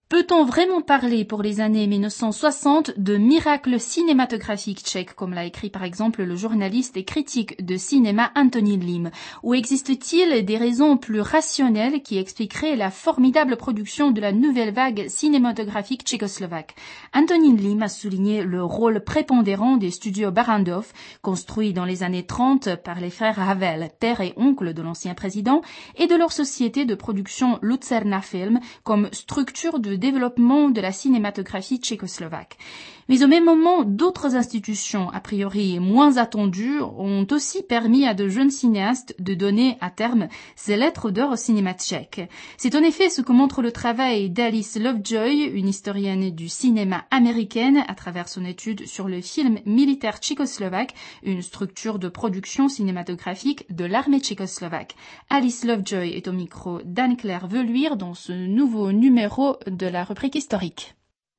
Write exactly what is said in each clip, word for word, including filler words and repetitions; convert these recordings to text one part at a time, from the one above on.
Peut-on vraiment parler pour les années mille neuf cent soixante de miracle cinématographique tchèque, comme l'a écrit par exemple le journaliste et critique de cinéma Antonín Lim? Ou existe-t-il des raisons plus rationnelles qui expliqueraient la formidable production de la nouvelle vague cinématographique tchécoslovaque? Antonín Lim a souligné le rôle prépondérant des studios Barrandov, construits dans les années trente par les frères Havel, père et oncle de l'ancien président, et de leur société de production Lucerna Film comme structure de développement de la cinématographie tchécoslovaque. Mais au même moment, d'autres institutions, a priori moins attendues, ont aussi permis à de jeunes cinéastes de donner à terme ces lettres d'or au cinéma tchèque. C'est en effet ce que montre le travail d'Alice Lovejoy, une historienne du cinéma américaine, à travers son étude sur le film militaire tchécoslovaque, une structure de production cinématographique de l'armée tchécoslovaque. Alice Lovejoy est au micro d'Anne-Claire Veluire dans ce nouveau numéro de la rubrique historique.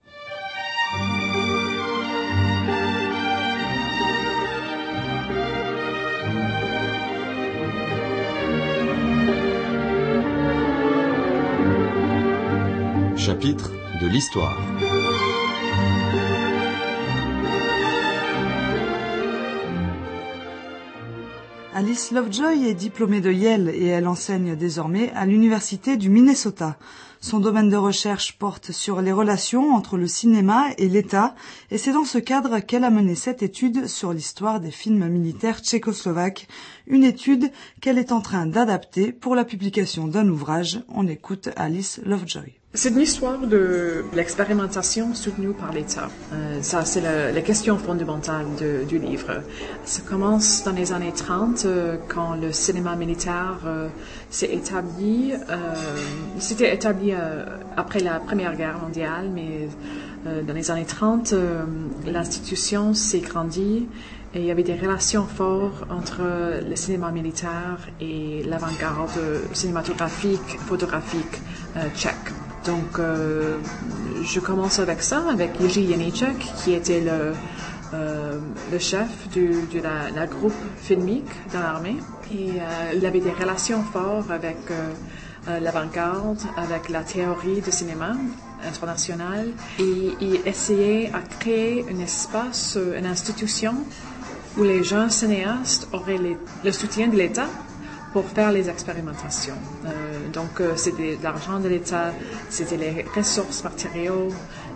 Chapitre de l'histoire. Alice Lovejoy est diplômée de Yale et elle enseigne désormais à l'université du Minnesota. Son domaine de recherche porte sur les relations entre le cinéma et l'État et c'est dans ce cadre qu'elle a mené cette étude sur l'histoire des films militaires tchécoslovaques, une étude qu'elle est en train d'adapter pour la publication d'un ouvrage. On écoute Alice Lovejoy. C'est une histoire de l'expérimentation soutenue par l'État. Euh, ça, c'est la, la question fondamentale de, du livre. Ça commence dans les années trente, euh, quand le cinéma militaire euh, s'est établi. Euh, c'était établi euh, après la Première Guerre mondiale, mais euh, dans les années trente, euh, l'institution s'est grandie. Et il y avait des relations fortes entre le cinéma militaire et l'avant-garde cinématographique, photographique euh, tchèque. Donc, euh, je commence avec ça, avec Jiří Jeníček, qui était le, euh, le chef du, de la, la groupe filmique dans l'armée. Et euh, il avait des relations fortes avec euh, euh, l'avant-garde, avec la théorie du cinéma international. Et il essayait à créer un espace, une institution où les jeunes cinéastes auraient les, le soutien de l'État pour faire les expérimentations. Euh, donc, euh, c'était de l'argent de l'État, c'était les ressources matériaux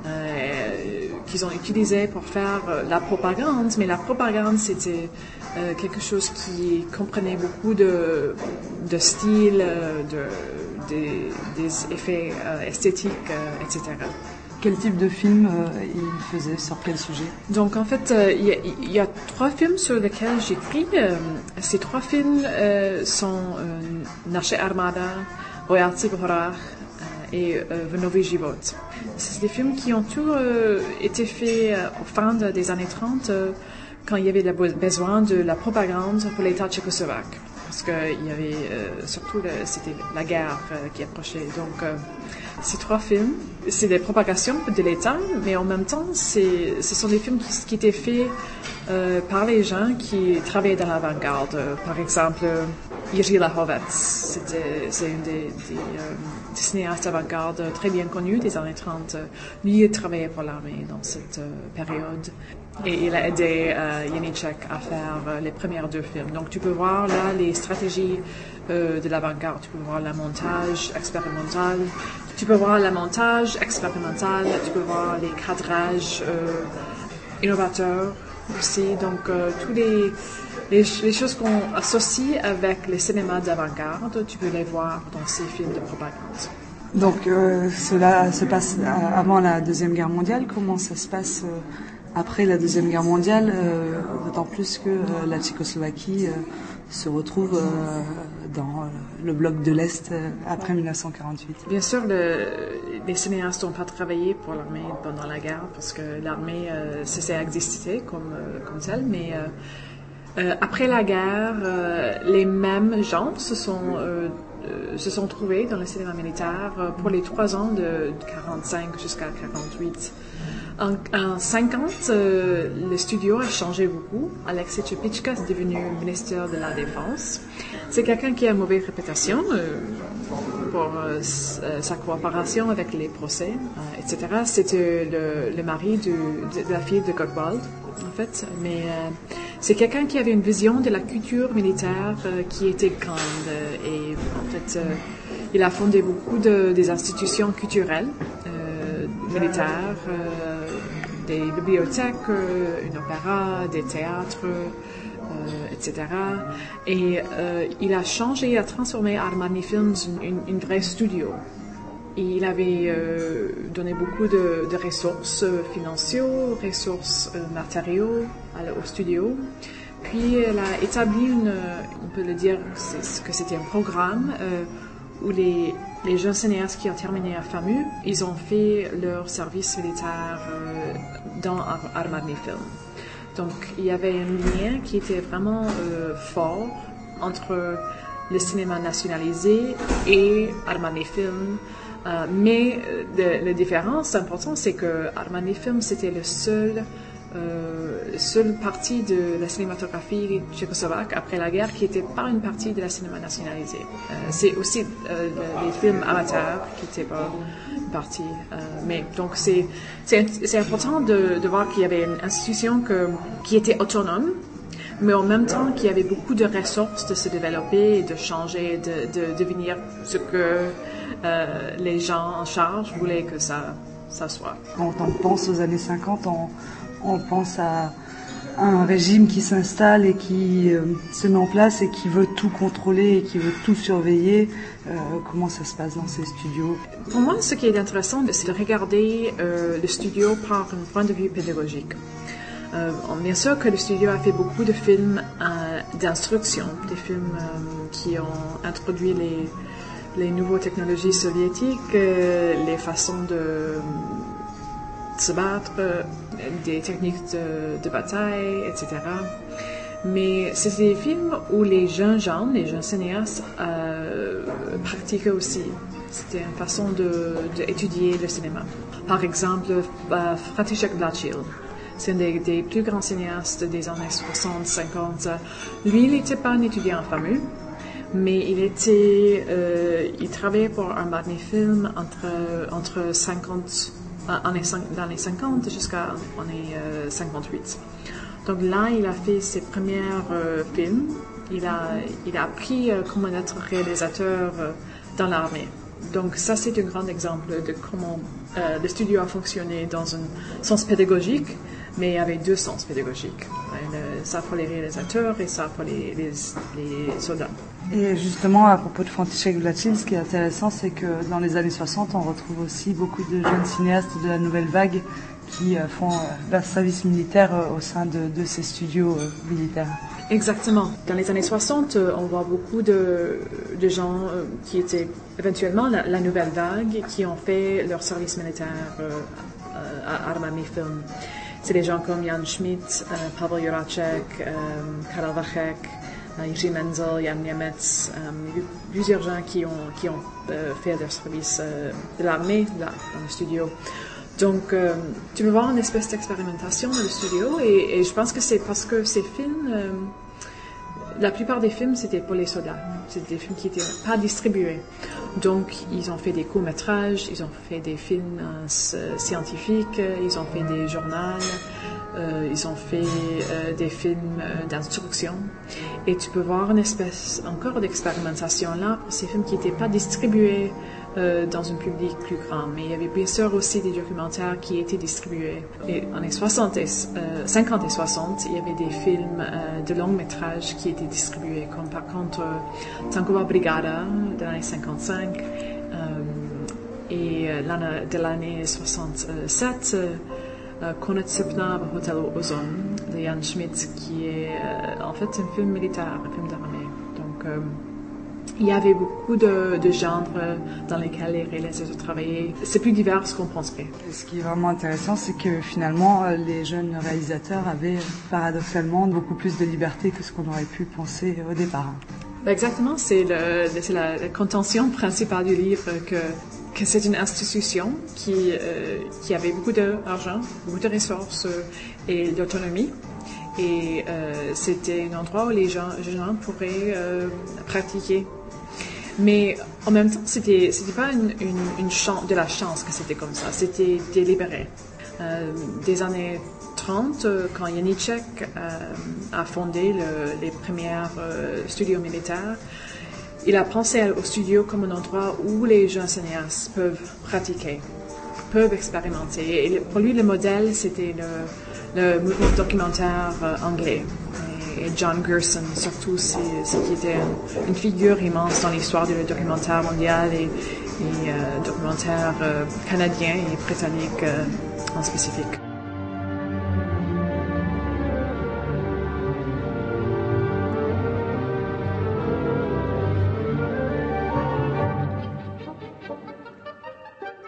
euh, qu'ils ont utilisées pour faire euh, la propagande, mais la propagande, c'était euh, quelque chose qui comprenait beaucoup de, de styles, de, de, des effets euh, esthétiques, euh, et cetera. Quel type de film euh, il faisait, sur quel sujet? Donc, en fait, euh, il, y a, il y a trois films sur lesquels j'écris. Euh, ces trois films euh, sont euh, Naše armáda, Vojáci v horách euh, et euh, V nový život. C'est des films qui ont tous euh, été faits euh, au fin de, des années trente, euh, quand il y avait le besoin de la propagande pour l'État tchécoslovaque. Parce qu'il y avait euh, surtout, le, c'était la guerre euh, qui approchait. Donc, euh, ces trois films, c'est des propagations de l'État, mais en même temps, c'est, ce sont des films qui, qui étaient faits euh, par les gens qui travaillaient dans l'avant-garde. Par exemple, Jiří Lahovec, c'était, c'est un des, des, euh, des cinéastes avant-garde très bien connus des années trente. Lui, il travaillait pour l'armée dans cette euh, période. Et il a aidé euh, Jeníček à faire euh, les premières deux films. Donc, tu peux voir là les stratégies euh, de l'avant-garde. Tu peux voir le montage expérimental. Tu peux voir le montage expérimental. Tu peux voir les cadrages euh, innovateurs aussi. Donc, euh, tous les, les, les choses qu'on associe avec les cinémas d'avant-garde, tu peux les voir dans ces films de propagande. Donc, euh, cela se passe avant la Deuxième Guerre mondiale. Comment ça se passe euh, après la Deuxième Guerre mondiale, euh, d'autant plus que euh, la Tchécoslovaquie euh, se retrouve euh, dans euh, le bloc de l'Est euh, après mille neuf cent quarante-huit. Bien sûr, le, les cinéastes n'ont pas travaillé pour l'armée pendant la guerre parce que l'armée euh, cessait d'exister comme, euh, comme telle, mais euh, euh, après la guerre, euh, les mêmes gens se sont, euh, euh, se sont trouvés dans le cinéma militaire euh, pour les trois ans de, de quarante-cinq jusqu'à quarante-huit. En, en cinquante, euh, le studio a changé beaucoup. Alexei Tchepitchka est devenu ministre de la Défense. C'est quelqu'un qui a une mauvaise réputation. Euh, pour euh, sa coopération avec les procès, euh, et cetera. C'était le, le mari du, de, de la fille de Gottwald, en fait. Mais euh, c'est quelqu'un qui avait une vision de la culture militaire euh, qui était grande. Euh, et en fait, euh, il a fondé beaucoup de, des institutions culturelles euh, militaires, euh, des bibliothèques, euh, un opéra, des théâtres, euh, et cetera. Et euh, il a changé, a transformé Armani Films en une, une vraie studio. Et il avait euh, donné beaucoup de, de ressources financières, ressources euh, matériaux à, au studio. Puis elle a établi une, on peut le dire que c'était un programme euh, où les, les jeunes cinéastes qui ont terminé à FAMU, ils ont fait leur service militaire euh, dans Ar- Armani Film. Donc il y avait un lien qui était vraiment euh, fort entre le cinéma nationalisé et Armani Film. Euh, mais euh, la différence importante, c'est que Armani Film, c'était le seul, euh, seule partie de la cinématographie tchécoslovaque après la guerre qui n'était pas une partie de la cinéma nationalisé. Euh, c'est aussi euh, les films amateurs qui n'étaient pas une partie. Euh, mais donc c'est, c'est, c'est important de, de voir qu'il y avait une institution que, qui était autonome, mais en même temps qu'il y avait beaucoup de ressources de se développer et de changer, de, de devenir ce que euh, les gens en charge voulaient que ça, ça soit. Quand on pense aux années cinquante, on, on pense à un régime qui s'installe et qui euh, se met en place et qui veut tout contrôler et qui veut tout surveiller. Euh, comment ça se passe dans ces studios? Pour moi, ce qui est intéressant, c'est de regarder euh, le studio par un point de vue pédagogique. Euh, bien sûr que le studio a fait beaucoup de films euh, d'instruction, des films euh, qui ont introduit les, les nouvelles technologies soviétiques, euh, les façons de se battre, euh, des techniques de, de bataille, et cetera. Mais c'est des films où les jeunes gens, les jeunes cinéastes euh, pratiquaient aussi. C'était une façon de, d'étudier le cinéma. Par exemple, euh, František Blatchil. C'est un des, des plus grands cinéastes des années soixante cinquante. Lui, il n'était pas un étudiant FAMU, mais il était, euh, il travaillait pour Armani Film entre, entre cinquante, années, dans les cinquante jusqu'à l'année euh, cinquante-huit. Donc là, il a fait ses premiers euh, films. Il a, il a appris euh, comment être réalisateur euh, dans l'armée. Donc ça, c'est un grand exemple de comment euh, le studio a fonctionné dans un sens pédagogique, mais avec deux sens pédagogiques. Le, ça pour les réalisateurs et ça pour les, les, les soldats. Et justement, à propos de František Blatchil, ce qui est intéressant, c'est que dans les années soixante, on retrouve aussi beaucoup de jeunes cinéastes de la nouvelle vague qui euh, font euh, leur service militaire euh, au sein de, de ces studios euh, militaires. Exactement. Dans les années soixante, euh, on voit beaucoup de, de gens euh, qui étaient éventuellement la, la nouvelle vague, qui ont fait leur service militaire euh, à Armani Film. C'est des gens comme Jan Schmidt, euh, Pavel Juracek, euh, Karel Vachek, euh, Jiří Menzel, Jan Niemetz, euh, il y a eu plusieurs gens qui ont, qui ont euh, fait leur service euh, de l'armée là, dans le studio. Donc, euh, tu peux voir une espèce d'expérimentation dans le studio et, et je pense que c'est parce que ces films, euh, la plupart des films, c'était pour les soldats. C'était des films qui n'étaient pas distribués. Donc, ils ont fait des courts-métrages, ils ont fait des films euh, scientifiques, ils ont fait des journaux, euh, ils ont fait euh, des films euh, d'instruction. Et tu peux voir une espèce encore d'expérimentation là pour ces films qui n'étaient pas distribués Euh, dans un public plus grand. Mais il y avait bien sûr aussi des documentaires qui étaient distribués. Et en les soixante et, euh, cinquante et soixante, il y avait des films euh, de long métrage qui étaient distribués, comme par contre euh, Tankova Brigada de l'année cinquante-cinq euh, et euh, l'année, de l'année soixante-sept, euh, Konec srpna v hotelu Ozon de Jan Schmidt, qui est euh, en fait un film militaire, un film d'armée. Donc euh, il y avait beaucoup de, de genres dans lesquels les réalisateurs travaillaient. C'est plus divers qu'on penserait. Et ce qui est vraiment intéressant, c'est que finalement, les jeunes réalisateurs avaient paradoxalement beaucoup plus de liberté que ce qu'on aurait pu penser au départ. Exactement, c'est, le, c'est la, la contention principale du livre, que, que c'est une institution qui, euh, qui avait beaucoup d'argent, beaucoup de ressources et d'autonomie. Et euh, c'était un endroit où les gens, les gens pourraient euh, pratiquer. Mais en même temps, c'était c'était pas une, une, une chance, de la chance que c'était comme ça. C'était délibéré. Euh, des années trente, quand Janíček euh, a fondé le, les premiers euh, studios militaires, il a pensé au studio comme un endroit où les jeunes cinéastes peuvent pratiquer, peuvent expérimenter. Et pour lui, le modèle, c'était le, le mouvement documentaire euh, anglais. Et, et John Gerson, surtout, c'est, c'est qui était une, une figure immense dans l'histoire du documentaire mondial et, et euh, documentaire euh, canadien et britannique euh, en spécifique.